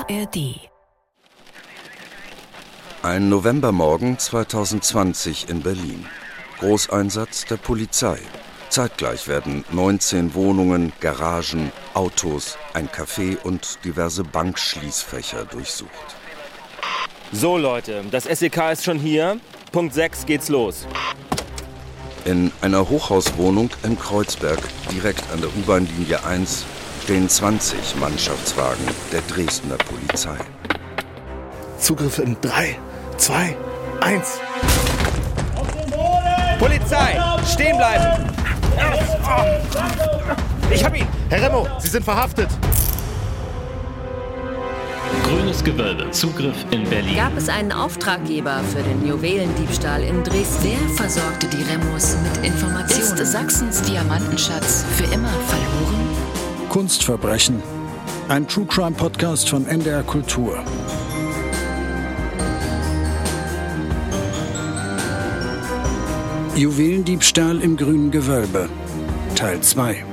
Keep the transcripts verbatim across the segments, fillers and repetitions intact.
A R D. Ein Novembermorgen zweitausendzwanzig in Berlin. Großeinsatz der Polizei. Zeitgleich werden neunzehn Wohnungen, Garagen, Autos, ein Café und diverse Bankschließfächer durchsucht. So Leute, das S E K ist schon hier. Punkt sechs geht's los. In einer Hochhauswohnung in Kreuzberg, direkt an der U-Bahn-Linie eins, stehen zwanzig Mannschaftswagen der Dresdner Polizei. Zugriff in drei, zwei, eins. Polizei, stehen bleiben! Ich hab ihn! Herr Remo, Sie sind verhaftet! Grünes Gewölbe, Zugriff in Berlin. Gab es einen Auftraggeber für den Juwelendiebstahl in Dresden? Wer versorgte die Remos mit Informationen? Ist Sachsens Diamantenschatz für immer verloren? Kunstverbrechen. Ein True-Crime-Podcast von N D R Kultur. Juwelendiebstahl im Grünen Gewölbe. Teil zwei.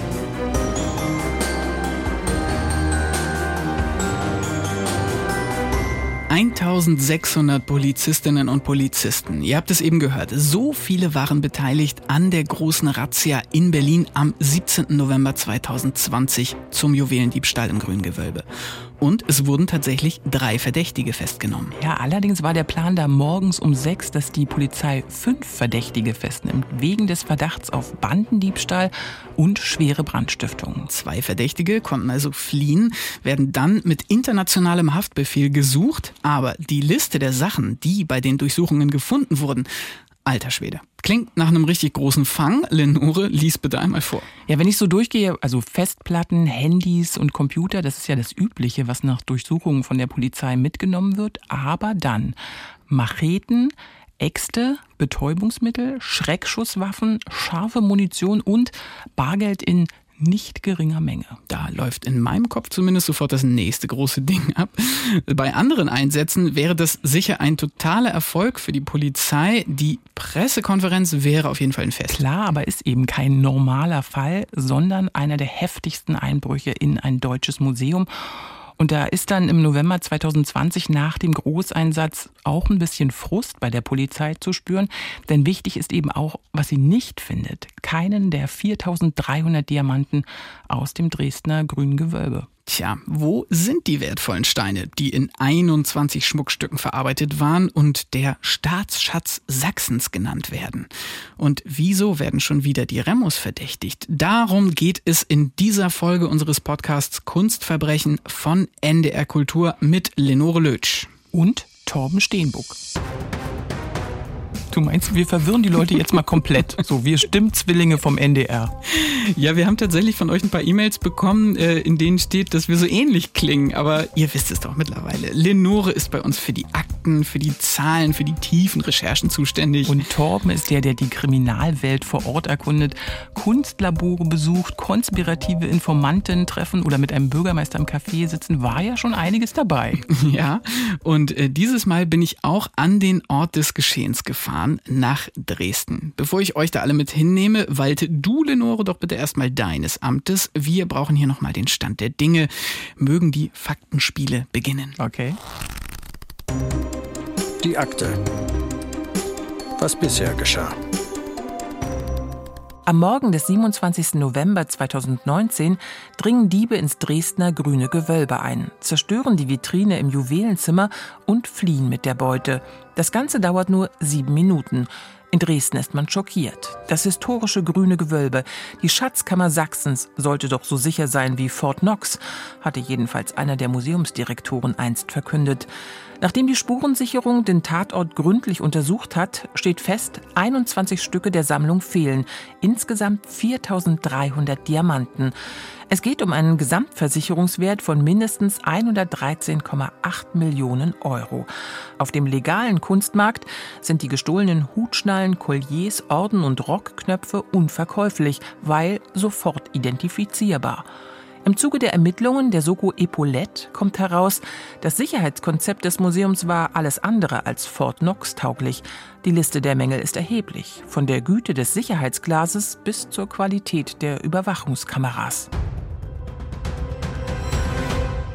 eintausendsechshundert Polizistinnen und Polizisten. Ihr habt es eben gehört. So viele waren beteiligt an der großen Razzia in Berlin am siebzehnten November zweitausendzwanzig zum Juwelendiebstahl im Grünen Gewölbe. Und es wurden tatsächlich drei Verdächtige festgenommen. Ja, allerdings war der Plan da morgens um sechs, dass die Polizei fünf Verdächtige festnimmt, wegen des Verdachts auf Bandendiebstahl und schwere Brandstiftung. Zwei Verdächtige konnten also fliehen, werden dann mit internationalem Haftbefehl gesucht. Aber die Liste der Sachen, die bei den Durchsuchungen gefunden wurden, alter Schwede. Klingt nach einem richtig großen Fang. Lenore, lies bitte einmal vor. Ja, wenn ich so durchgehe, also Festplatten, Handys und Computer, das ist ja das Übliche, was nach Durchsuchungen von der Polizei mitgenommen wird. Aber dann Macheten, Äxte, Betäubungsmittel, Schreckschusswaffen, scharfe Munition und Bargeld in nicht geringer Menge. Da läuft in meinem Kopf zumindest sofort das nächste große Ding ab. Bei anderen Einsätzen wäre das sicher ein totaler Erfolg für die Polizei. Die Pressekonferenz wäre auf jeden Fall ein Fest. Klar, aber ist eben kein normaler Fall, sondern einer der heftigsten Einbrüche in ein deutsches Museum. Und da ist dann im November zweitausendzwanzig nach dem Großeinsatz auch ein bisschen Frust bei der Polizei zu spüren. Denn wichtig ist eben auch, was sie nicht findet. Keinen der viertausenddreihundert Diamanten aus dem Dresdner Grünen Gewölbe. Tja, wo sind die wertvollen Steine, die in einundzwanzig Schmuckstücken verarbeitet waren und der Staatsschatz Sachsens genannt werden? Und wieso werden schon wieder die Remos verdächtigt? Darum geht es in dieser Folge unseres Podcasts Kunstverbrechen von N D R Kultur mit Lenore Lötsch und Torben Steenbuck. Du meinst, wir verwirren die Leute jetzt mal komplett. So, wir Stimmzwillinge vom N D R. Ja, wir haben tatsächlich von euch ein paar E-Mails bekommen, in denen steht, dass wir so ähnlich klingen. Aber ihr wisst es doch mittlerweile. Lenore ist bei uns für die Akten, für die Zahlen, für die tiefen Recherchen zuständig. Und Torben ist der, der die Kriminalwelt vor Ort erkundet, Kunstlabore besucht, konspirative Informanten treffen oder mit einem Bürgermeister im Café sitzen. War ja schon einiges dabei. Ja, und äh, dieses Mal bin ich auch an den Ort des Geschehens gefahren. Nach Dresden. Bevor ich euch da alle mit hinnehme, walte du, Lenore, doch bitte erstmal deines Amtes. Wir brauchen hier nochmal den Stand der Dinge. Mögen die Faktenspiele beginnen. Okay. Die Akte. Was bisher geschah. Am Morgen des siebenundzwanzigsten November zweitausendneunzehn dringen Diebe ins Dresdner Grüne Gewölbe ein, zerstören die Vitrine im Juwelenzimmer und fliehen mit der Beute. Das Ganze dauert nur sieben Minuten. In Dresden ist man schockiert. Das historische Grüne Gewölbe, die Schatzkammer Sachsens, sollte doch so sicher sein wie Fort Knox, hatte jedenfalls einer der Museumsdirektoren einst verkündet. Nachdem die Spurensicherung den Tatort gründlich untersucht hat, steht fest, einundzwanzig Stücke der Sammlung fehlen. Insgesamt viertausenddreihundert Diamanten. Es geht um einen Gesamtversicherungswert von mindestens hundertdreizehn Komma acht Millionen Euro. Auf dem legalen Kunstmarkt sind die gestohlenen Hutschnallen, Kolliers, Orden und Rockknöpfe unverkäuflich, weil sofort identifizierbar. Im Zuge der Ermittlungen der Soko Epaulette kommt heraus, das Sicherheitskonzept des Museums war alles andere als Fort Knox tauglich. Die Liste der Mängel ist erheblich, von der Güte des Sicherheitsglases bis zur Qualität der Überwachungskameras.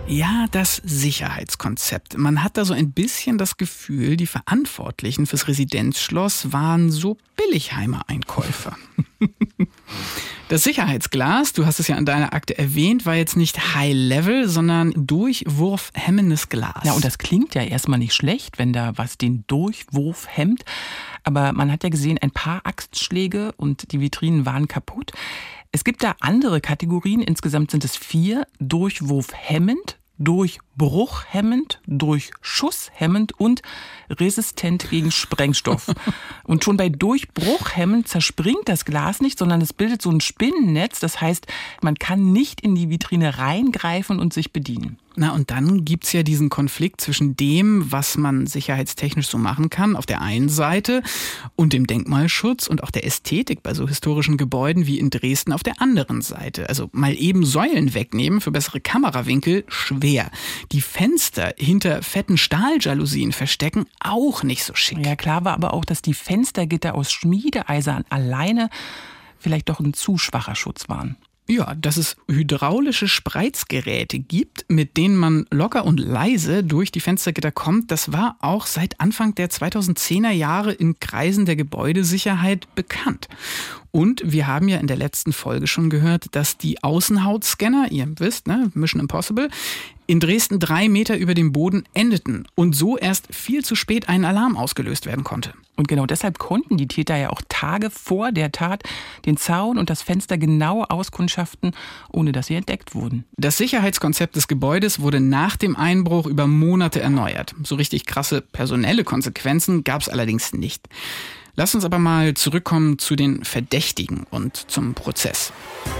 Ja, das Sicherheitskonzept. Man hat da so ein bisschen das Gefühl, die Verantwortlichen fürs Residenzschloss waren so Billigheimer Einkäufer. Das Sicherheitsglas, du hast es ja in deiner Akte erwähnt, war jetzt nicht High-Level, sondern durchwurfhemmendes Glas. Ja, und das klingt ja erstmal nicht schlecht, wenn da was den Durchwurf hemmt. Aber man hat ja gesehen, ein paar Axtschläge und die Vitrinen waren kaputt. Es gibt da andere Kategorien, insgesamt sind es vier: durchwurfhemmend, durchbruchhemmend, durchschusshemmend und resistent gegen Sprengstoff. Und schon bei durchbruchhemmend zerspringt das Glas nicht, sondern es bildet so ein Spinnennetz. Das heißt, man kann nicht in die Vitrine reingreifen und sich bedienen. Na, und dann gibt's ja diesen Konflikt zwischen dem, was man sicherheitstechnisch so machen kann, auf der einen Seite, und dem Denkmalschutz und auch der Ästhetik bei so historischen Gebäuden wie in Dresden auf der anderen Seite. Also mal eben Säulen wegnehmen für bessere Kamerawinkel, schwer. Die Fenster hinter fetten Stahljalousien verstecken, auch nicht so schick. Ja, klar war aber auch, dass die Fenstergitter aus Schmiedeeisern alleine vielleicht doch ein zu schwacher Schutz waren. Ja, dass es hydraulische Spreizgeräte gibt, mit denen man locker und leise durch die Fenstergitter kommt, das war auch seit Anfang der zweitausendzehner Jahre in Kreisen der Gebäudesicherheit bekannt. Und wir haben ja in der letzten Folge schon gehört, dass die Außenhautscanner, ihr wisst, ne, Mission Impossible, in Dresden drei Meter über dem Boden endeten und so erst viel zu spät ein Alarm ausgelöst werden konnte. Und genau deshalb konnten die Täter ja auch Tage vor der Tat den Zaun und das Fenster genau auskundschaften, ohne dass sie entdeckt wurden. Das Sicherheitskonzept des Gebäudes wurde nach dem Einbruch über Monate erneuert. So richtig krasse personelle Konsequenzen gab es allerdings nicht. Lass uns aber mal zurückkommen zu den Verdächtigen und zum Prozess.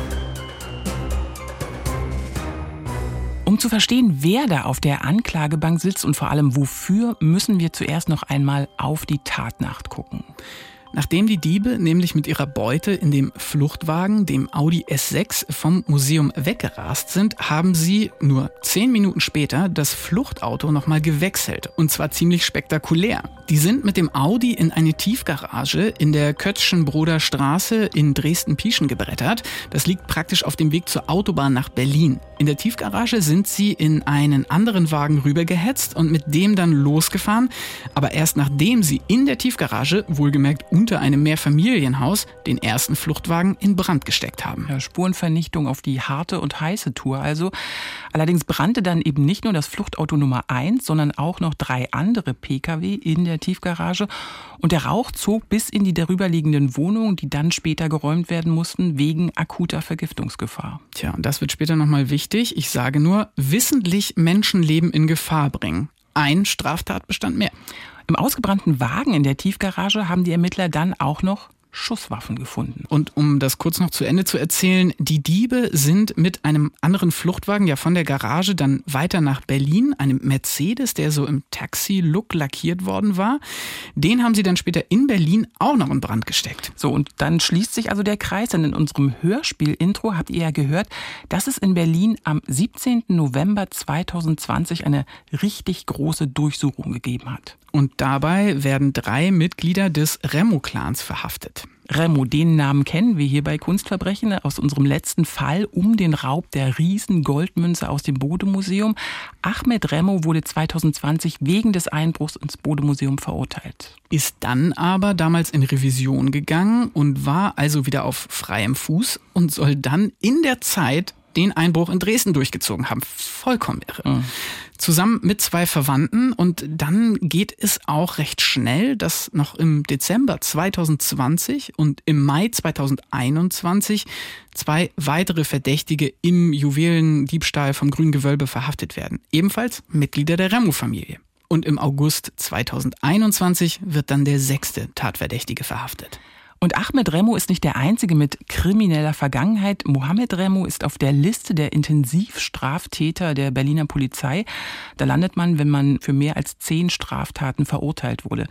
Um zu verstehen, wer da auf der Anklagebank sitzt und vor allem wofür, müssen wir zuerst noch einmal auf die Tatnacht gucken. Nachdem die Diebe nämlich mit ihrer Beute in dem Fluchtwagen, dem Audi S sechs, vom Museum weggerast sind, haben sie nur zehn Minuten später das Fluchtauto nochmal gewechselt. Und zwar ziemlich spektakulär. Die sind mit dem Audi in eine Tiefgarage in der Kötzschenbroder Straße in Dresden-Pieschen gebrettert. Das liegt praktisch auf dem Weg zur Autobahn nach Berlin. In der Tiefgarage sind sie in einen anderen Wagen rübergehetzt und mit dem dann losgefahren. Aber erst nachdem sie in der Tiefgarage, wohlgemerkt unter einem Mehrfamilienhaus, den ersten Fluchtwagen in Brand gesteckt haben. Ja, Spurenvernichtung auf die harte und heiße Tour also. Allerdings brannte dann eben nicht nur das Fluchtauto Nummer eins, sondern auch noch drei andere Pkw in der Tiefgarage. Und der Rauch zog bis in die darüberliegenden Wohnungen, die dann später geräumt werden mussten, wegen akuter Vergiftungsgefahr. Tja, und das wird später nochmal wichtig. Ich sage nur, wissentlich Menschenleben in Gefahr bringen. Ein Straftatbestand mehr. Im ausgebrannten Wagen in der Tiefgarage haben die Ermittler dann auch noch Schusswaffen gefunden. Und um das kurz noch zu Ende zu erzählen, die Diebe sind mit einem anderen Fluchtwagen ja von der Garage dann weiter nach Berlin, einem Mercedes, der so im Taxi-Look lackiert worden war. Den haben sie dann später in Berlin auch noch in Brand gesteckt. So, und dann schließt sich also der Kreis, denn in unserem Hörspiel-Intro habt ihr ja gehört, dass es in Berlin am siebzehnten November zweitausendzwanzig eine richtig große Durchsuchung gegeben hat. Und dabei werden drei Mitglieder des Remo-Clans verhaftet. Remo, den Namen kennen wir hier bei Kunstverbrechen aus unserem letzten Fall um den Raub der riesen Goldmünze aus dem Bode-Museum. Ahmed Remo wurde zweitausendzwanzig wegen des Einbruchs ins Bode-Museum verurteilt. Ist dann aber damals in Revision gegangen und war also wieder auf freiem Fuß und soll dann in der Zeit den Einbruch in Dresden durchgezogen haben. Vollkommen irre. Mhm. Zusammen mit zwei Verwandten, und dann geht es auch recht schnell, dass noch im Dezember zweitausendzwanzig und im Mai zweitausendeinundzwanzig zwei weitere Verdächtige im Juwelendiebstahl vom Grünen Gewölbe verhaftet werden. Ebenfalls Mitglieder der Remo-Familie. Und im August zweitausendeinundzwanzig wird dann der sechste Tatverdächtige verhaftet. Und Ahmed Remo ist nicht der einzige mit krimineller Vergangenheit. Mohammed Remo ist auf der Liste der Intensivstraftäter der Berliner Polizei. Da landet man, wenn man für mehr als zehn Straftaten verurteilt wurde.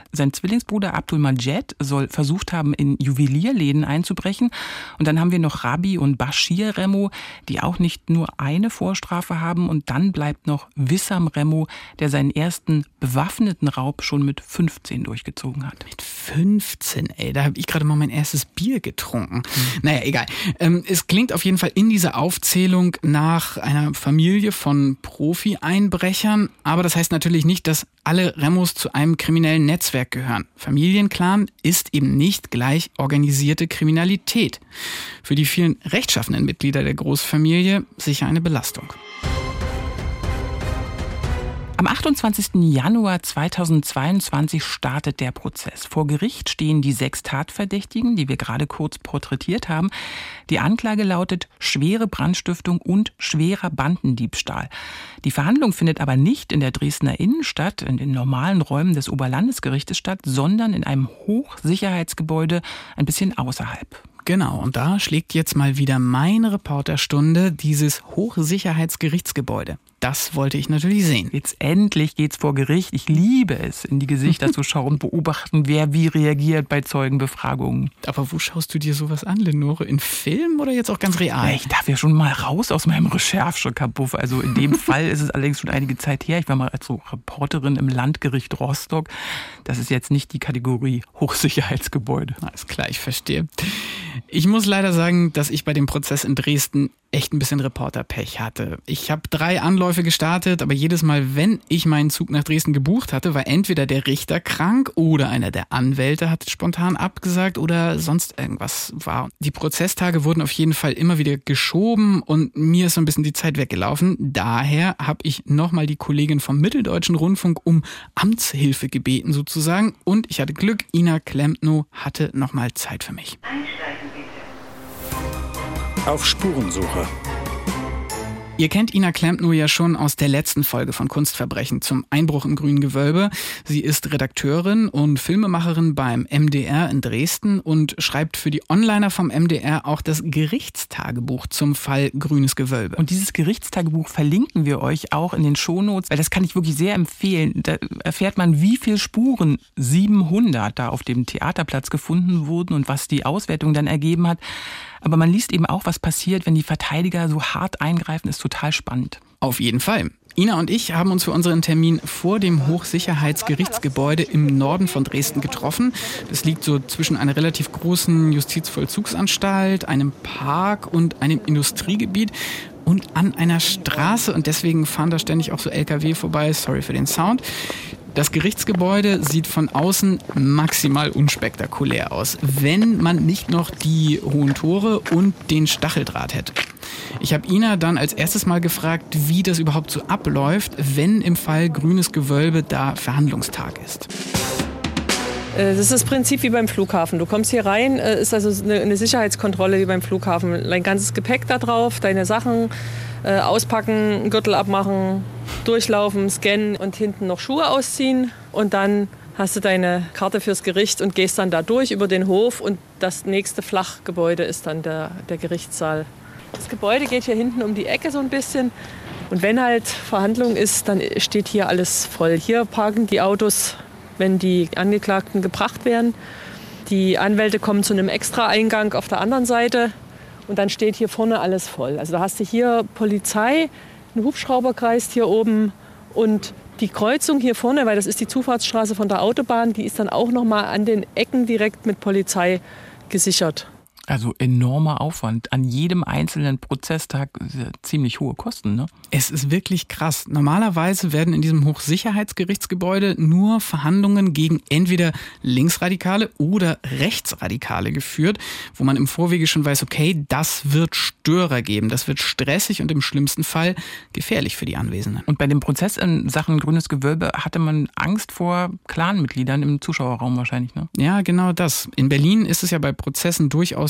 Sein Zwillingsbruder Abdul Majed soll versucht haben, in Juwelierläden einzubrechen. Und dann haben wir noch Rabi und Bashir Remo, die auch nicht nur eine Vorstrafe haben. Und dann bleibt noch Wissam Remo, der seinen ersten bewaffneten Raub schon mit fünfzehn durchgezogen hat. Mit fünfzehn, ey, da habe ich gerade mal mein erstes Bier getrunken. Mhm. Naja, egal. Ähm, es klingt auf jeden Fall in dieser Aufzählung nach einer Familie von Profi-Einbrechern. Aber das heißt natürlich nicht, dass alle Remos zu einem kriminellen Netzwerk gehören. Familienclan ist eben nicht gleich organisierte Kriminalität. Für die vielen rechtschaffenen Mitglieder der Großfamilie sicher eine Belastung. Am achtundzwanzigsten Januar zweitausendzweiundzwanzig startet der Prozess. Vor Gericht stehen die sechs Tatverdächtigen, die wir gerade kurz porträtiert haben. Die Anklage lautet schwere Brandstiftung und schwerer Bandendiebstahl. Die Verhandlung findet aber nicht in der Dresdner Innenstadt, in den normalen Räumen des Oberlandesgerichtes statt, sondern in einem Hochsicherheitsgebäude ein bisschen außerhalb. Genau, und da schlägt jetzt mal wieder meine Reporterstunde dieses Hochsicherheitsgerichtsgebäude. Das wollte ich natürlich sehen. Jetzt endlich geht's vor Gericht. Ich liebe es, in die Gesichter zu schauen, beobachten, wer wie reagiert bei Zeugenbefragungen. Aber wo schaust du dir sowas an, Lenore? In Film oder jetzt auch ganz real? Ja, ich darf ja schon mal raus aus meinem Recherchekabuff. Also in dem Fall ist es allerdings schon einige Zeit her. Ich war mal als so Reporterin im Landgericht Rostock. Das ist jetzt nicht die Kategorie Hochsicherheitsgebäude. Alles klar, ich verstehe. Ich muss leider sagen, dass ich bei dem Prozess in Dresden echt ein bisschen Reporterpech hatte. Ich habe drei Anläufe gestartet, aber jedes Mal, wenn ich meinen Zug nach Dresden gebucht hatte, war entweder der Richter krank oder einer der Anwälte hat spontan abgesagt oder sonst irgendwas war. Die Prozesstage wurden auf jeden Fall immer wieder geschoben und mir ist so ein bisschen die Zeit weggelaufen. Daher habe ich nochmal die Kollegin vom Mitteldeutschen Rundfunk um Amtshilfe gebeten sozusagen und ich hatte Glück, Ina Klempnow hatte nochmal Zeit für mich. Einsteigen bitte. Auf Spurensuche. Ihr kennt Ina Klempnow ja schon aus der letzten Folge von Kunstverbrechen zum Einbruch im Grünen Gewölbe. Sie ist Redakteurin und Filmemacherin beim M D R in Dresden und schreibt für die Onliner vom M D R auch das Gerichtstagebuch zum Fall Grünes Gewölbe. Und dieses Gerichtstagebuch verlinken wir euch auch in den Shownotes, weil das kann ich wirklich sehr empfehlen. Da erfährt man, wie viele Spuren, siebenhundert, da auf dem Theaterplatz gefunden wurden und was die Auswertung dann ergeben hat. Aber man liest eben auch, was passiert, wenn die Verteidiger so hart eingreifen, ist total spannend. Auf jeden Fall. Ina und ich haben uns für unseren Termin vor dem Hochsicherheitsgerichtsgebäude im Norden von Dresden getroffen. Das liegt so zwischen einer relativ großen Justizvollzugsanstalt, einem Park und einem Industriegebiet und an einer Straße. Und deswegen fahren da ständig auch so L K W vorbei. Sorry für den Sound. Das Gerichtsgebäude sieht von außen maximal unspektakulär aus, wenn man nicht noch die hohen Tore und den Stacheldraht hätte. Ich habe Ina dann als erstes mal gefragt, wie das überhaupt so abläuft, wenn im Fall Grünes Gewölbe da Verhandlungstag ist. Das ist das Prinzip wie beim Flughafen. Du kommst hier rein, ist also eine Sicherheitskontrolle wie beim Flughafen. Dein ganzes Gepäck da drauf, deine Sachen äh, auspacken, Gürtel abmachen, durchlaufen, scannen und hinten noch Schuhe ausziehen. Und dann hast du deine Karte fürs Gericht und gehst dann da durch über den Hof. Und das nächste Flachgebäude ist dann der, der Gerichtssaal. Das Gebäude geht hier hinten um die Ecke so ein bisschen. Und wenn halt Verhandlung ist, dann steht hier alles voll. Hier parken die Autos, wenn die Angeklagten gebracht werden. Die Anwälte kommen zu einem Extra-Eingang auf der anderen Seite und dann steht hier vorne alles voll. Also da hast du hier Polizei, einen Hubschrauber kreist hier oben und die Kreuzung hier vorne, weil das ist die Zufahrtsstraße von der Autobahn, die ist dann auch noch mal an den Ecken direkt mit Polizei gesichert. Also enormer Aufwand. An jedem einzelnen Prozesstag ziemlich hohe Kosten, ne? Es ist wirklich krass. Normalerweise werden in diesem Hochsicherheitsgerichtsgebäude nur Verhandlungen gegen entweder Linksradikale oder Rechtsradikale geführt, wo man im Vorwege schon weiß, okay, das wird Störer geben, das wird stressig und im schlimmsten Fall gefährlich für die Anwesenden. Und bei dem Prozess in Sachen Grünes Gewölbe hatte man Angst vor Clanmitgliedern im Zuschauerraum wahrscheinlich, ne? Ja, genau das. In Berlin ist es ja bei Prozessen durchaus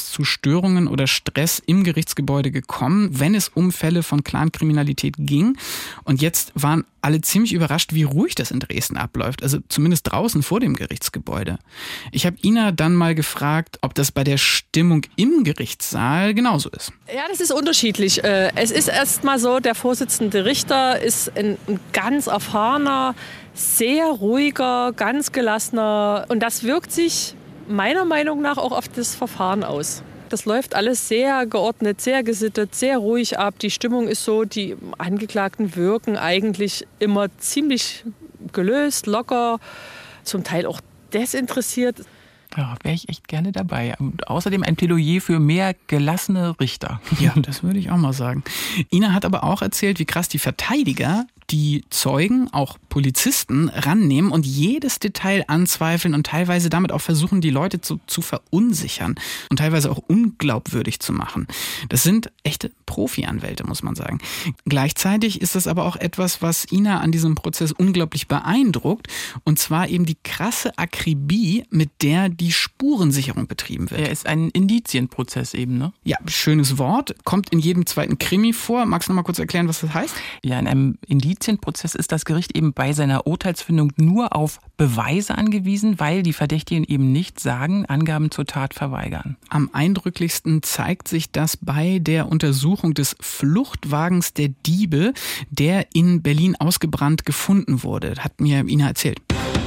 es zu Störungen oder Stress im Gerichtsgebäude gekommen, wenn es um Fälle von Clankriminalität ging. Und jetzt waren alle ziemlich überrascht, wie ruhig das in Dresden abläuft, also zumindest draußen vor dem Gerichtsgebäude. Ich habe Ina dann mal gefragt, ob das bei der Stimmung im Gerichtssaal genauso ist. Ja, das ist unterschiedlich. Es ist erst mal so, der Vorsitzende Richter ist ein ganz erfahrener, sehr ruhiger, ganz gelassener und das wirkt sich meiner Meinung nach auch auf das Verfahren aus. Das läuft alles sehr geordnet, sehr gesittet, sehr ruhig ab. Die Stimmung ist so, die Angeklagten wirken eigentlich immer ziemlich gelöst, locker, zum Teil auch desinteressiert. Ja, wäre ich echt gerne dabei. Und außerdem ein Plädoyer für mehr gelassene Richter. Ja, das würde ich auch mal sagen. Ina hat aber auch erzählt, wie krass die Verteidiger die Zeugen, auch Polizisten, rannehmen und jedes Detail anzweifeln und teilweise damit auch versuchen, die Leute zu, zu verunsichern und teilweise auch unglaubwürdig zu machen. Das sind echte Profi-Anwälte, muss man sagen. Gleichzeitig ist das aber auch etwas, was Ina an diesem Prozess unglaublich beeindruckt, und zwar eben die krasse Akribie, mit der die Spurensicherung betrieben wird. Er ist ein Indizienprozess eben, ne? Ja, schönes Wort. Kommt in jedem zweiten Krimi vor. Magst du noch mal kurz erklären, was das heißt? Ja, in einem Indizienprozess ist das Gericht eben bei seiner Urteilsfindung nur auf Beweise angewiesen, weil die Verdächtigen eben nicht sagen, Angaben zur Tat verweigern. Am eindrücklichsten zeigt sich das bei der Untersuchung des Fluchtwagens der Diebe, der in Berlin ausgebrannt gefunden wurde. Hat mir Ina erzählt.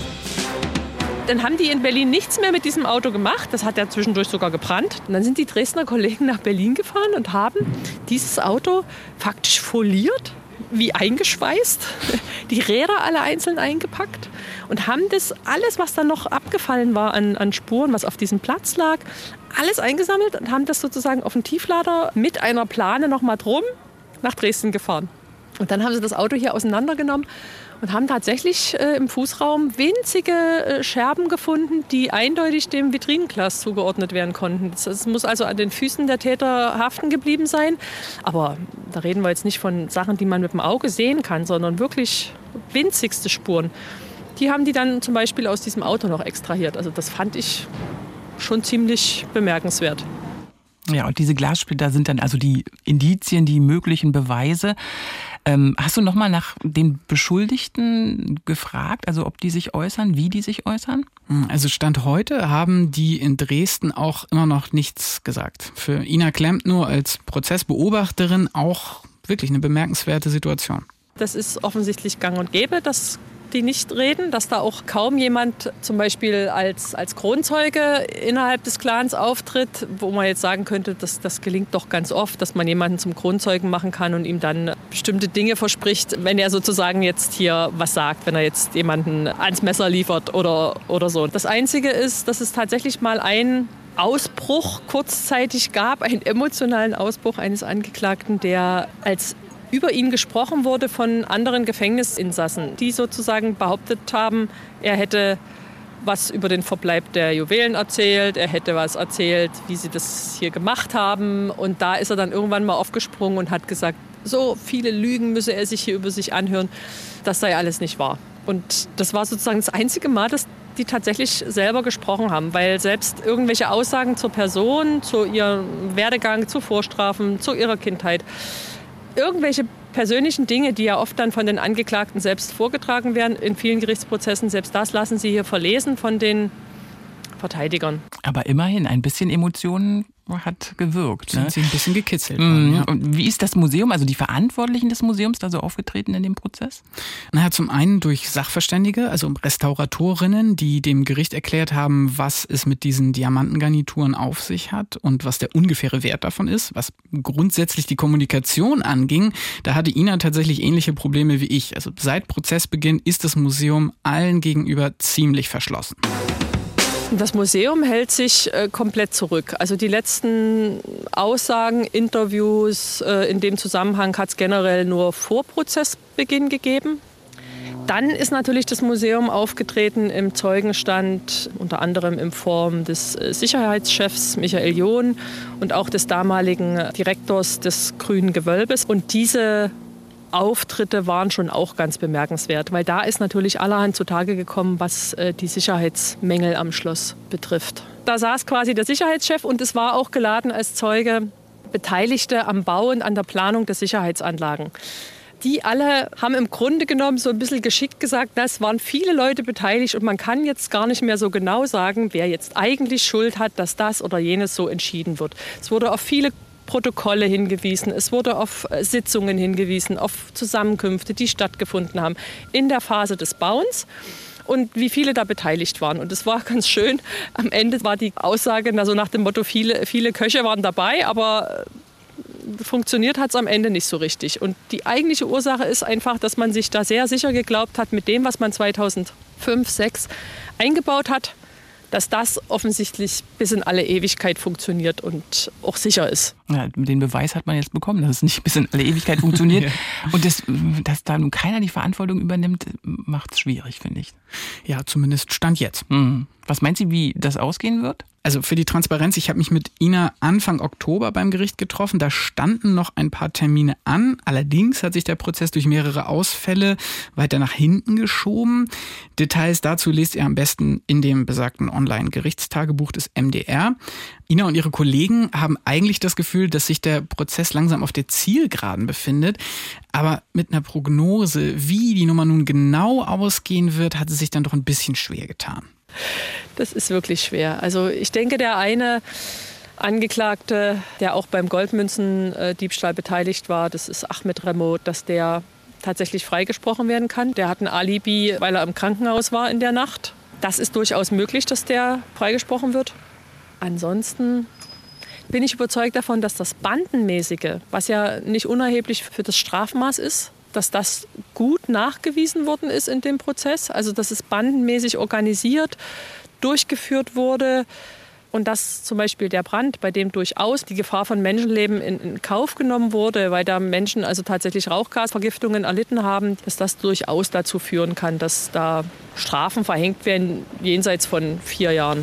Dann haben die in Berlin nichts mehr mit diesem Auto gemacht. Das hat ja zwischendurch sogar gebrannt. Und dann sind die Dresdner Kollegen nach Berlin gefahren und haben dieses Auto faktisch foliert, wie eingeschweißt, die Räder alle einzeln eingepackt und haben das alles, was dann noch abgefallen war an, an Spuren, was auf diesem Platz lag, alles eingesammelt und haben das sozusagen auf den Tieflader mit einer Plane noch mal drum nach Dresden gefahren. Und dann haben sie das Auto hier auseinandergenommen und haben tatsächlich äh, im Fußraum winzige äh, Scherben gefunden, die eindeutig dem Vitrinenglas zugeordnet werden konnten. Das, das muss also an den Füßen der Täter haften geblieben sein. Aber da reden wir jetzt nicht von Sachen, die man mit dem Auge sehen kann, sondern wirklich winzigste Spuren. Die haben die dann zum Beispiel aus diesem Auto noch extrahiert. Also das fand ich schon ziemlich bemerkenswert. Ja, und diese Glassplitter sind dann also die Indizien, die möglichen Beweise. Ähm, hast du noch mal nach den Beschuldigten gefragt, also ob die sich äußern, wie die sich äußern? Also Stand heute haben die in Dresden auch immer noch nichts gesagt. Für Ina Klempner als Prozessbeobachterin auch wirklich eine bemerkenswerte Situation. Das ist offensichtlich gang und gäbe, dass die nicht reden, dass da auch kaum jemand zum Beispiel als, als Kronzeuge innerhalb des Clans auftritt, wo man jetzt sagen könnte, dass, das gelingt doch ganz oft, dass man jemanden zum Kronzeugen machen kann und ihm dann bestimmte Dinge verspricht, wenn er sozusagen jetzt hier was sagt, wenn er jetzt jemanden ans Messer liefert oder, oder so. Das Einzige ist, dass es tatsächlich mal einen Ausbruch kurzzeitig gab, einen emotionalen Ausbruch eines Angeklagten, der als über ihn gesprochen wurde von anderen Gefängnisinsassen, die sozusagen behauptet haben, er hätte was über den Verbleib der Juwelen erzählt, er hätte was erzählt, wie sie das hier gemacht haben. Und da ist er dann irgendwann mal aufgesprungen und hat gesagt, so viele Lügen müsse er sich hier über sich anhören, das sei alles nicht wahr. Und das war sozusagen das einzige Mal, dass die tatsächlich selber gesprochen haben, weil selbst irgendwelche Aussagen zur Person, zu ihrem Werdegang, zu Vorstrafen, zu ihrer Kindheit, irgendwelche persönlichen Dinge, die ja oft dann von den Angeklagten selbst vorgetragen werden, in vielen Gerichtsprozessen, selbst das lassen sie hier verlesen von den Verteidigern. Aber immerhin, ein bisschen Emotionen hat gewirkt. Sind ne? sie ein bisschen gekitzelt Mhm. worden, ja. Und wie ist das Museum, also die Verantwortlichen des Museums, da so aufgetreten in dem Prozess? Naja, zum einen durch Sachverständige, also Restauratorinnen, die dem Gericht erklärt haben, was es mit diesen Diamantengarnituren auf sich hat und was der ungefähre Wert davon ist. Was grundsätzlich die Kommunikation anging, da hatte Ina tatsächlich ähnliche Probleme wie ich. Also seit Prozessbeginn ist das Museum allen gegenüber ziemlich verschlossen. Das Museum hält sich äh, komplett zurück. Also die letzten Aussagen, Interviews äh, in dem Zusammenhang hat es generell nur vor Prozessbeginn gegeben. Dann ist natürlich das Museum aufgetreten im Zeugenstand, unter anderem in Form des äh, Sicherheitschefs Michael John und auch des damaligen Direktors des Grünen Gewölbes. Und diese Auftritte waren schon auch ganz bemerkenswert, weil da ist natürlich allerhand zutage gekommen, was äh, die Sicherheitsmängel am Schloss betrifft. da saß quasi der Sicherheitschef und es war auch geladen als Zeuge Beteiligte am Bau und an der Planung der Sicherheitsanlagen. Die alle haben im Grunde genommen so ein bisschen geschickt gesagt, na, es waren viele Leute beteiligt und man kann jetzt gar nicht mehr so genau sagen, wer jetzt eigentlich Schuld hat, dass das oder jenes so entschieden wird. Es wurde auf viele Protokolle hingewiesen, es wurde auf Sitzungen hingewiesen, auf Zusammenkünfte, die stattgefunden haben in der Phase des Bauens und wie viele da beteiligt waren. Und es war ganz schön, am Ende war die Aussage also nach dem Motto, viele, viele Köche waren dabei, aber funktioniert hat es am Ende nicht so richtig. Und die eigentliche Ursache ist einfach, dass man sich da sehr sicher geglaubt hat mit dem, was man zweitausendfünf, zweitausendsechs eingebaut hat, dass das offensichtlich bis in alle Ewigkeit funktioniert und auch sicher ist. Ja, den Beweis hat man jetzt bekommen, dass es nicht bis in alle Ewigkeit funktioniert. Ja. Und das, dass da nun keiner die Verantwortung übernimmt, macht es schwierig, finde ich. Ja, zumindest Stand jetzt. Mhm. Was meint sie, wie das ausgehen wird? Also für die Transparenz, ich habe mich mit Ina Anfang Oktober beim Gericht getroffen. Da standen noch ein paar Termine an. Allerdings hat sich der Prozess durch mehrere Ausfälle weiter nach hinten geschoben. Details dazu lest ihr am besten in dem besagten Online-Gerichtstagebuch des M D R. Ina und ihre Kollegen haben eigentlich das Gefühl, dass sich der Prozess langsam auf der Zielgeraden befindet. Aber mit einer Prognose, wie die Nummer nun genau ausgehen wird, hat es sich dann doch ein bisschen schwer getan. Das ist wirklich schwer. Also ich denke, der eine Angeklagte, der auch beim Goldmünzendiebstahl beteiligt war, das ist Ahmed Remote, dass der tatsächlich freigesprochen werden kann. Der hat ein Alibi, weil er im Krankenhaus war in der Nacht. Das ist durchaus möglich, dass der freigesprochen wird. Ansonsten bin ich überzeugt davon, dass das Bandenmäßige, was ja nicht unerheblich für das Strafmaß ist, dass das gut nachgewiesen worden ist in dem Prozess. Also dass es bandenmäßig organisiert, durchgeführt wurde und dass zum Beispiel der Brand, bei dem durchaus die Gefahr von Menschenleben in, in Kauf genommen wurde, weil da Menschen also tatsächlich Rauchgasvergiftungen erlitten haben, dass das durchaus dazu führen kann, dass da Strafen verhängt werden jenseits von vier Jahren.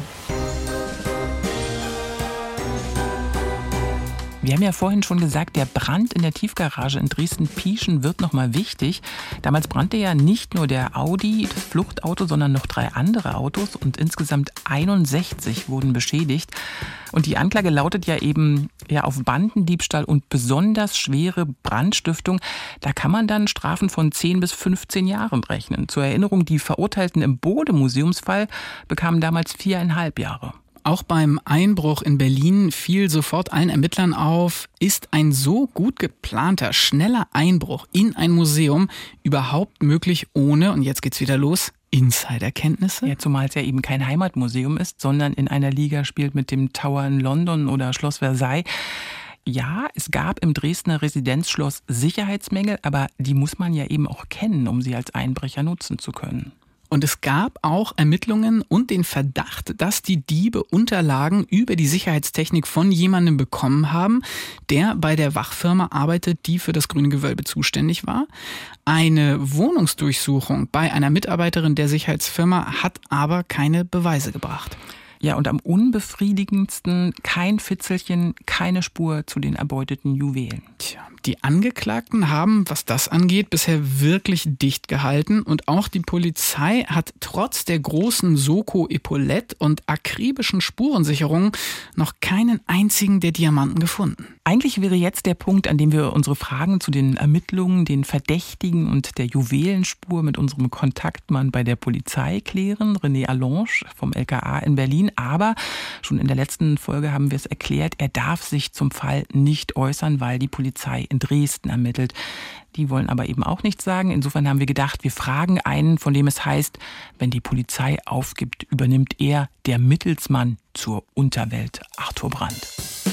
Wir haben ja vorhin schon gesagt, der Brand in der Tiefgarage in Dresden-Pieschen wird nochmal wichtig. Damals brannte ja nicht nur der Audi, das Fluchtauto, sondern noch drei andere Autos und insgesamt einundsechzig wurden beschädigt. Und die Anklage lautet ja eben ja auf Bandendiebstahl und besonders schwere Brandstiftung. Da kann man dann Strafen von zehn bis fünfzehn Jahren rechnen. Zur Erinnerung, die Verurteilten im Bode-Museumsfall bekamen damals viereinhalb Jahre. Auch beim Einbruch in Berlin fiel sofort allen Ermittlern auf, ist ein so gut geplanter, schneller Einbruch in ein Museum überhaupt möglich ohne, und jetzt geht's wieder los, Insiderkenntnisse? Ja, zumal es ja eben kein Heimatmuseum ist, sondern in einer Liga spielt mit dem Tower in London oder Schloss Versailles. Ja, es gab im Dresdner Residenzschloss Sicherheitsmängel, aber die muss man ja eben auch kennen, um sie als Einbrecher nutzen zu können. Und es gab auch Ermittlungen und den Verdacht, dass die Diebe Unterlagen über die Sicherheitstechnik von jemandem bekommen haben, der bei der Wachfirma arbeitet, die für das Grüne Gewölbe zuständig war. Eine Wohnungsdurchsuchung bei einer Mitarbeiterin der Sicherheitsfirma hat aber keine Beweise gebracht. Ja, und am unbefriedigendsten kein Fitzelchen, keine Spur zu den erbeuteten Juwelen. Tja, die Angeklagten haben, was das angeht, bisher wirklich dicht gehalten. Und auch die Polizei hat trotz der großen Soko-Epaulette und akribischen Spurensicherungen noch keinen einzigen der Diamanten gefunden. Eigentlich wäre jetzt der Punkt, an dem wir unsere Fragen zu den Ermittlungen, den Verdächtigen und der Juwelenspur mit unserem Kontaktmann bei der Polizei klären, René Allange vom L K A in Berlin. Aber schon in der letzten Folge haben wir es erklärt, er darf sich zum Fall nicht äußern, weil die Polizei in Dresden ermittelt. Die wollen aber eben auch nichts sagen. Insofern haben wir gedacht, wir fragen einen, von dem es heißt, wenn die Polizei aufgibt, übernimmt er, der Mittelsmann zur Unterwelt, Arthur Brandt.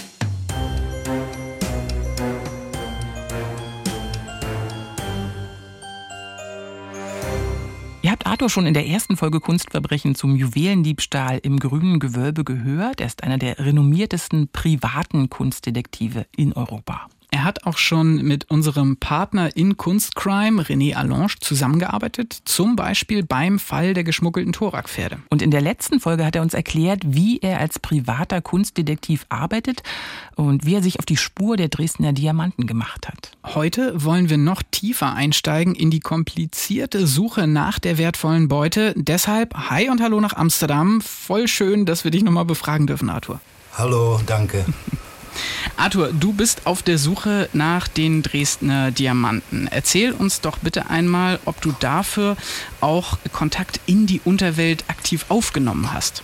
Ihr habt Arthur schon in der ersten Folge Kunstverbrechen zum Juwelendiebstahl im Grünen Gewölbe gehört. Er ist einer der renommiertesten privaten Kunstdetektive in Europa. Er hat auch schon mit unserem Partner in Kunstcrime, René Allange, zusammengearbeitet, zum Beispiel beim Fall der geschmuggelten Thorak-Pferde. Und in der letzten Folge hat er uns erklärt, wie er als privater Kunstdetektiv arbeitet und wie er sich auf die Spur der Dresdner Diamanten gemacht hat. Heute wollen wir noch tiefer einsteigen in die komplizierte Suche nach der wertvollen Beute. Deshalb hi und hallo nach Amsterdam. Voll schön, dass wir dich nochmal befragen dürfen, Arthur. Hallo, danke. Arthur, du bist auf der Suche nach den Dresdner Diamanten. Erzähl uns doch bitte einmal, ob du dafür auch Kontakt in die Unterwelt aktiv aufgenommen hast.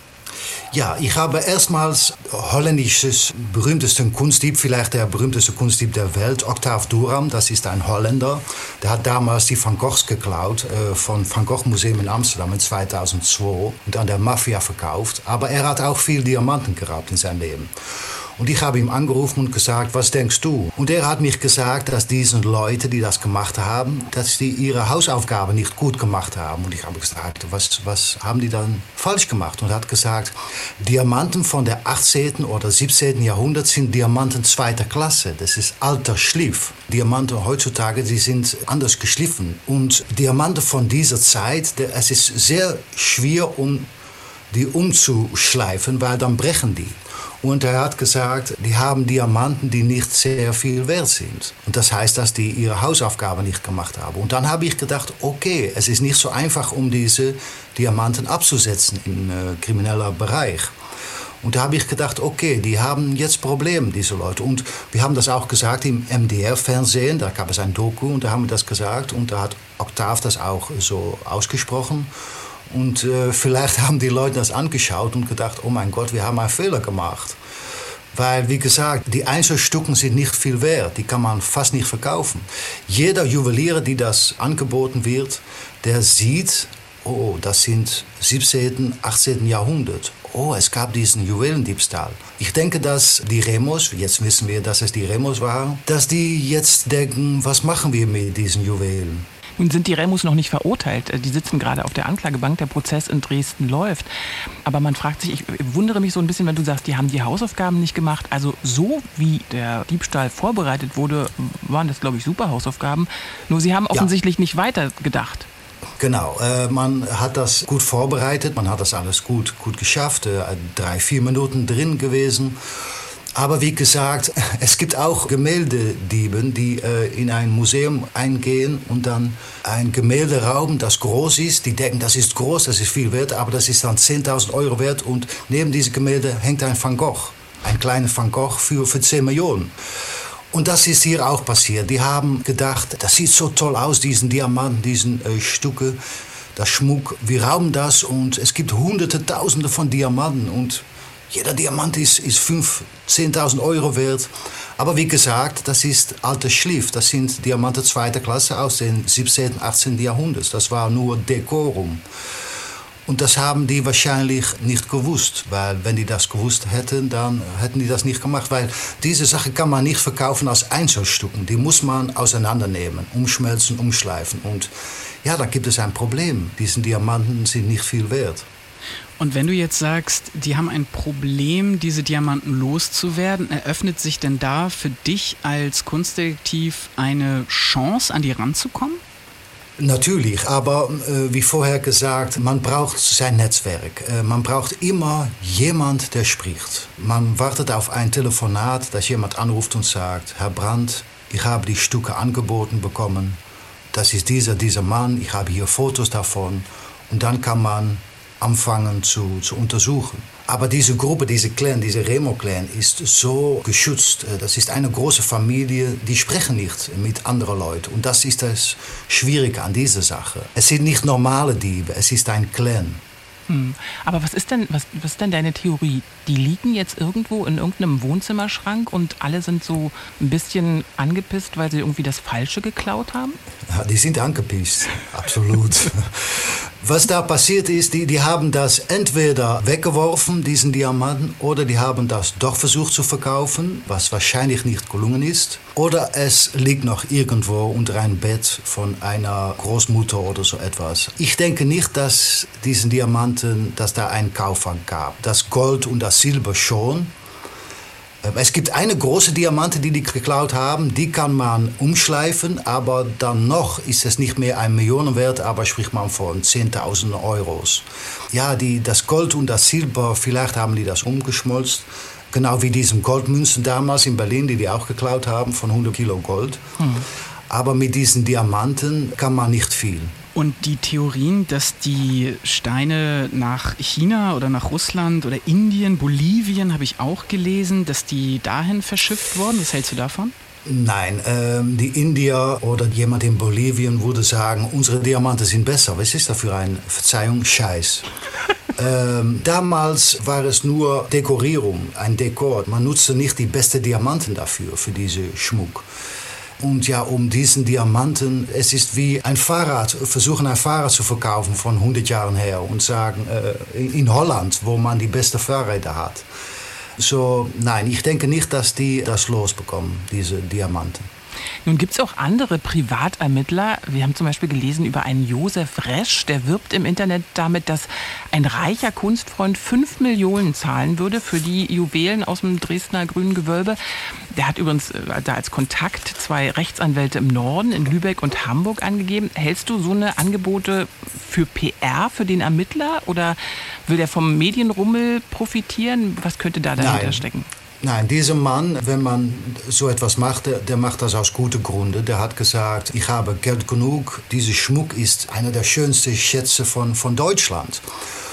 Ja, ich habe erstmals holländisches berühmtesten Kunstdieb, vielleicht der berühmteste Kunstdieb der Welt, Octave Durand, das ist ein Holländer. Der hat damals die Van Goghs geklaut äh, vom Van Gogh Museum in Amsterdam in zweitausendzwei und an der Mafia verkauft. Aber er hat auch viel Diamanten geraubt in seinem Leben. Und ich habe ihm angerufen und gesagt, was denkst du? Und er hat mich gesagt, dass diese Leute, die das gemacht haben, dass die ihre Hausaufgabe nicht gut gemacht haben. Und ich habe gesagt, was, was haben die dann falsch gemacht? Und er hat gesagt, Diamanten von der achtzehnten oder siebzehnten Jahrhundert sind Diamanten zweiter Klasse. Das ist alter Schliff. Diamanten heutzutage, die sind anders geschliffen. Und Diamanten von dieser Zeit, es ist sehr schwer, um die umzuschleifen, weil dann brechen die. Und er hat gesagt, die haben Diamanten, die nicht sehr viel wert sind. Und das heißt, dass die ihre Hausaufgabe nicht gemacht haben. Und dann habe ich gedacht, okay, es ist nicht so einfach, um diese Diamanten abzusetzen im äh, kriminellen Bereich. Und da habe ich gedacht, okay, die haben jetzt Probleme, diese Leute. Und wir haben das auch gesagt im M D R-Fernsehen, da gab es ein Doku und da haben wir das gesagt. Und da hat Octave das auch so ausgesprochen. Und äh, vielleicht haben die Leute das angeschaut und gedacht, oh mein Gott, wir haben einen Fehler gemacht. Weil, wie gesagt, die Einzelstücken sind nicht viel wert, die kann man fast nicht verkaufen. Jeder Juwelier, die das angeboten wird, der sieht, oh, das sind siebzehnten, achtzehnten Jahrhundert. Oh, es gab diesen Juwelendiebstahl. Ich denke, dass die Remos, jetzt wissen wir, dass es die Remos waren, dass die jetzt denken, was machen wir mit diesen Juwelen? Nun sind die Remos noch nicht verurteilt. Die sitzen gerade auf der Anklagebank. Der Prozess in Dresden läuft. Aber man fragt sich, ich wundere mich so ein bisschen, wenn du sagst, die haben die Hausaufgaben nicht gemacht. Also so wie der Diebstahl vorbereitet wurde, waren das, glaube ich, super Hausaufgaben. Nur sie haben offensichtlich ja. nicht weitergedacht. Genau, äh, man hat das gut vorbereitet. Man hat das alles gut, gut geschafft. Äh, drei, vier Minuten drin gewesen. Aber wie gesagt, es gibt auch Gemäldedieben, die äh, in ein Museum eingehen und dann ein Gemälde rauben, das groß ist. Die denken, das ist groß, das ist viel wert, aber das ist dann zehntausend Euro wert. Und neben diesem Gemälde hängt ein Van Gogh, ein kleiner Van Gogh für, für zehn Millionen. Und das ist hier auch passiert. Die haben gedacht, das sieht so toll aus, diesen Diamanten, diesen äh, Stücke, das Schmuck. Wir rauben das und es gibt hunderte, tausende von Diamanten und jeder Diamant ist, ist fünftausend, zehntausend Euro wert. Aber wie gesagt, das ist alter Schliff. Das sind Diamanten zweiter Klasse aus dem siebzehnten, achtzehnten Jahrhundert. Das war nur Dekorum. Und das haben die wahrscheinlich nicht gewusst. Weil wenn die das gewusst hätten, dann hätten die das nicht gemacht. Weil diese Sache kann man nicht verkaufen als Einzelstücken. Die muss man auseinandernehmen, umschmelzen, umschleifen. Und ja, da gibt es ein Problem. Diese Diamanten sind nicht viel wert. Und wenn du jetzt sagst, die haben ein Problem, diese Diamanten loszuwerden, eröffnet sich denn da für dich als Kunstdetektiv eine Chance, an die ranzukommen? Natürlich, aber äh, wie vorher gesagt, man braucht sein Netzwerk. Äh, man braucht immer jemand, der spricht. Man wartet auf ein Telefonat, dass jemand anruft und sagt, Herr Brandt, ich habe die Stücke angeboten bekommen. Das ist dieser, dieser Mann, ich habe hier Fotos davon. Und dann kann man anfangen zu, zu untersuchen. Aber diese Gruppe, diese Clan, diese Remo-Clan ist so geschützt. Das ist eine große Familie, die sprechen nicht mit anderen Leuten. Und das ist das Schwierige an dieser Sache. Es sind nicht normale Diebe, es ist ein Clan. Hm. Aber was ist denn, was, was ist denn deine Theorie? Die liegen jetzt irgendwo in irgendeinem Wohnzimmerschrank und alle sind so ein bisschen angepisst, weil sie irgendwie das Falsche geklaut haben? Ja, die sind angepisst, absolut. Was da passiert ist, die, die haben das entweder weggeworfen, diesen Diamanten, oder die haben das doch versucht zu verkaufen, was wahrscheinlich nicht gelungen ist. Oder es liegt noch irgendwo unter einem Bett von einer Großmutter oder so etwas. Ich denke nicht, dass diesen Diamanten, dass da einen Kaufmann gab. Das Gold und das Silber schon. Es gibt eine große Diamante, die die geklaut haben, die kann man umschleifen, aber dann noch ist es nicht mehr ein Millionenwert, aber spricht man von zehntausend Euros. Ja, die, das Gold und das Silber, vielleicht haben die das umgeschmolzen. Genau wie diesen Goldmünzen damals in Berlin, die die auch geklaut haben, von hundert Kilo Gold. Hm. Aber mit diesen Diamanten kann man nicht viel. Und die Theorien, dass die Steine nach China oder nach Russland oder Indien, Bolivien, habe ich auch gelesen, dass die dahin verschifft wurden. Was hältst du davon? Nein, ähm, die Indier oder jemand in Bolivien würde sagen, unsere Diamanten sind besser. Was ist das für ein, Verzeihung, Scheiß? ähm, damals war es nur Dekorierung, ein Dekor. Man nutzte nicht die besten Diamanten dafür, für diesen Schmuck. Und ja, um diesen Diamanten, es ist wie ein Fahrrad, versuchen ein Fahrrad zu verkaufen von hundert Jahren her und sagen, äh, in Holland, wo man die besten Fahrräder hat. So, nein, ich denke nicht, dass die das losbekommen, diese Diamanten. Nun gibt es auch andere Privatermittler. Wir haben zum Beispiel gelesen über einen Josef Resch, der wirbt im Internet damit, dass ein reicher Kunstfreund fünf Millionen zahlen würde für die Juwelen aus dem Dresdner Grünen Gewölbe. Der hat übrigens da als Kontakt zwei Rechtsanwälte im Norden, in Lübeck und Hamburg, angegeben. Hältst du so eine Angebote für P R für den Ermittler oder will der vom Medienrummel profitieren? Was könnte da dahinter Nein. stecken? Nein, dieser Mann, wenn man so etwas macht, der, der macht das aus gutem Grunde. Der hat gesagt, ich habe Geld genug, dieser Schmuck ist einer der schönsten Schätze von, von Deutschland.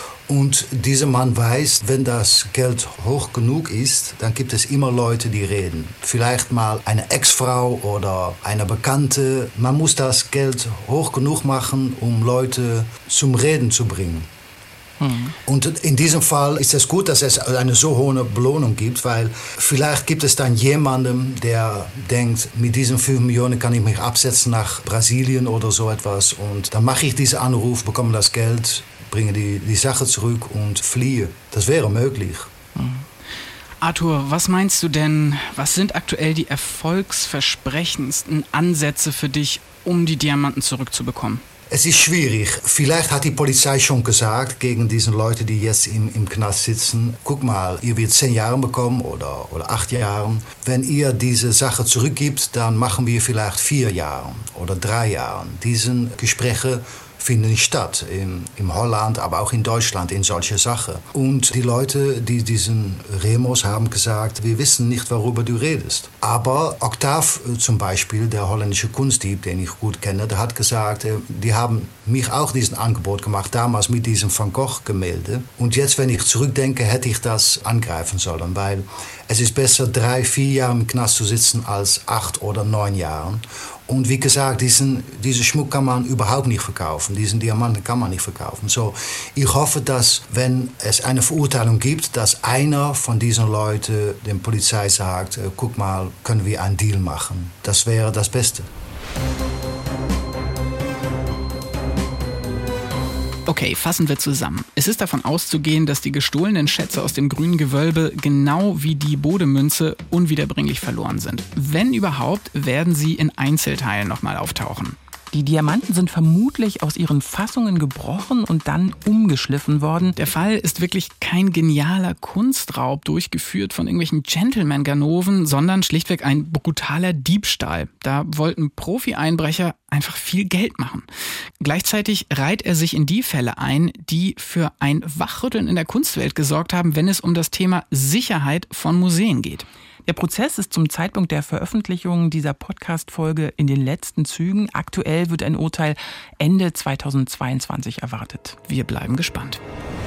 Und dieser Mann weiß, wenn das Geld hoch genug ist, dann gibt es immer Leute, die reden. Vielleicht mal eine Ex-Frau oder eine Bekannte. Man muss das Geld hoch genug machen, um Leute zum Reden zu bringen. Hm. Und in diesem Fall ist es gut, dass es eine so hohe Belohnung gibt, weil vielleicht gibt es dann jemanden, der denkt, mit diesen fünf Millionen kann ich mich absetzen nach Brasilien oder so etwas. Und dann mache ich diesen Anruf, bekomme das Geld, bringe die, die Sache zurück und fliehe. Das wäre möglich. Hm. Arthur, was meinst du denn, was sind aktuell die erfolgsversprechendsten Ansätze für dich, um die Diamanten zurückzubekommen? Es ist schwierig. Vielleicht hat die Polizei schon gesagt gegen diese Leute, die jetzt im, im Knast sitzen, guck mal, ihr werdet zehn Jahre bekommen oder, oder acht Jahre. Wenn ihr diese Sache zurückgibt, dann machen wir vielleicht vier Jahre oder drei Jahre. Diese Gespräche finden nicht statt, in, in Holland, aber auch in Deutschland, in solche Sachen. Und die Leute, die diesen Remos haben gesagt, wir wissen nicht, worüber du redest. Aber Octave zum Beispiel, der holländische Kunstdieb, den ich gut kenne, der hat gesagt, die haben mich auch diesen Angebot gemacht, damals mit diesem Van Gogh-Gemälde. Und jetzt, wenn ich zurückdenke, hätte ich das angreifen sollen, weil es ist besser, drei, vier Jahre im Knast zu sitzen, als acht oder neun Jahre. Und wie gesagt, diesen, diesen Schmuck kann man überhaupt nicht verkaufen. Diesen Diamanten kann man nicht verkaufen. So, ich hoffe, dass, wenn es eine Verurteilung gibt, dass einer von diesen Leuten der Polizei sagt, guck mal, können wir einen Deal machen. Das wäre das Beste. Okay, fassen wir zusammen. Es ist davon auszugehen, dass die gestohlenen Schätze aus dem Grünen Gewölbe genau wie die Bode-Münze unwiederbringlich verloren sind. Wenn überhaupt, werden sie in Einzelteilen nochmal auftauchen. Die Diamanten sind vermutlich aus ihren Fassungen gebrochen und dann umgeschliffen worden. Der Fall ist wirklich kein genialer Kunstraub durchgeführt von irgendwelchen Gentleman-Ganoven, sondern schlichtweg ein brutaler Diebstahl. Da wollten Profi-Einbrecher einfach viel Geld machen. Gleichzeitig reiht er sich in die Fälle ein, die für ein Wachrütteln in der Kunstwelt gesorgt haben, wenn es um das Thema Sicherheit von Museen geht. Der Prozess ist zum Zeitpunkt der Veröffentlichung dieser Podcast-Folge in den letzten Zügen. Aktuell wird ein Urteil Ende zweitausendzweiundzwanzig erwartet. Wir bleiben gespannt.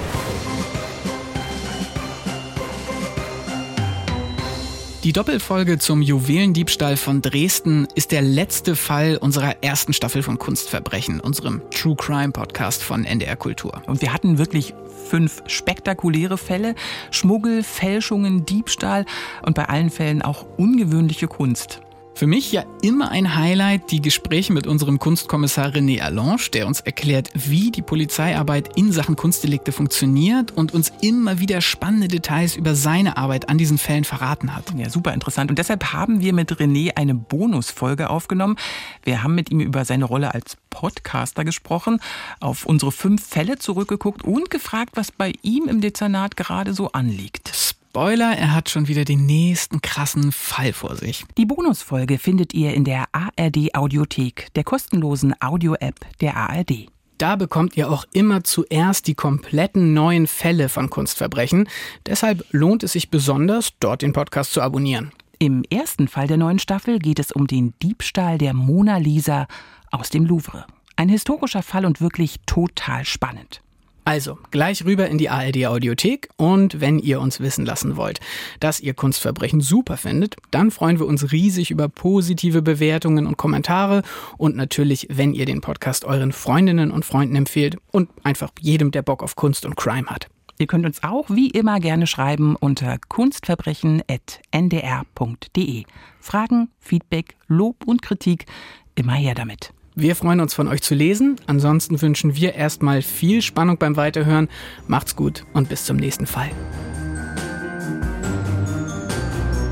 Die Doppelfolge zum Juwelendiebstahl von Dresden ist der letzte Fall unserer ersten Staffel von Kunstverbrechen, unserem True Crime Podcast von N D R Kultur. Und wir hatten wirklich fünf spektakuläre Fälle: Schmuggel, Fälschungen, Diebstahl und bei allen Fällen auch ungewöhnliche Kunst. Für mich ja immer ein Highlight die Gespräche mit unserem Kunstkommissar René Allange, der uns erklärt, wie die Polizeiarbeit in Sachen Kunstdelikte funktioniert und uns immer wieder spannende Details über seine Arbeit an diesen Fällen verraten hat. Ja, super interessant. Und deshalb haben wir mit René eine Bonusfolge aufgenommen. Wir haben mit ihm über seine Rolle als Podcaster gesprochen, auf unsere fünf Fälle zurückgeguckt und gefragt, was bei ihm im Dezernat gerade so anliegt. Spoiler, er hat schon wieder den nächsten krassen Fall vor sich. Die Bonusfolge findet ihr in der A R D-Audiothek, der kostenlosen Audio-App der A R D. Da bekommt ihr auch immer zuerst die kompletten neuen Fälle von Kunstverbrechen. Deshalb lohnt es sich besonders, dort den Podcast zu abonnieren. Im ersten Fall der neuen Staffel geht es um den Diebstahl der Mona Lisa aus dem Louvre. Ein historischer Fall und wirklich total spannend. Also, gleich rüber in die A R D-Audiothek und wenn ihr uns wissen lassen wollt, dass ihr Kunstverbrechen super findet, dann freuen wir uns riesig über positive Bewertungen und Kommentare und natürlich, wenn ihr den Podcast euren Freundinnen und Freunden empfehlt und einfach jedem, der Bock auf Kunst und Crime hat. Ihr könnt uns auch wie immer gerne schreiben unter kunstverbrechen at n d r punkt d e. Fragen, Feedback, Lob und Kritik, immer her damit. Wir freuen uns, von euch zu lesen. Ansonsten wünschen wir erstmal viel Spannung beim Weiterhören. Macht's gut und bis zum nächsten Fall.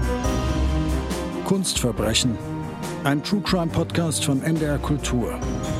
Kunstverbrechen. Ein True Crime Podcast von N D R Kultur.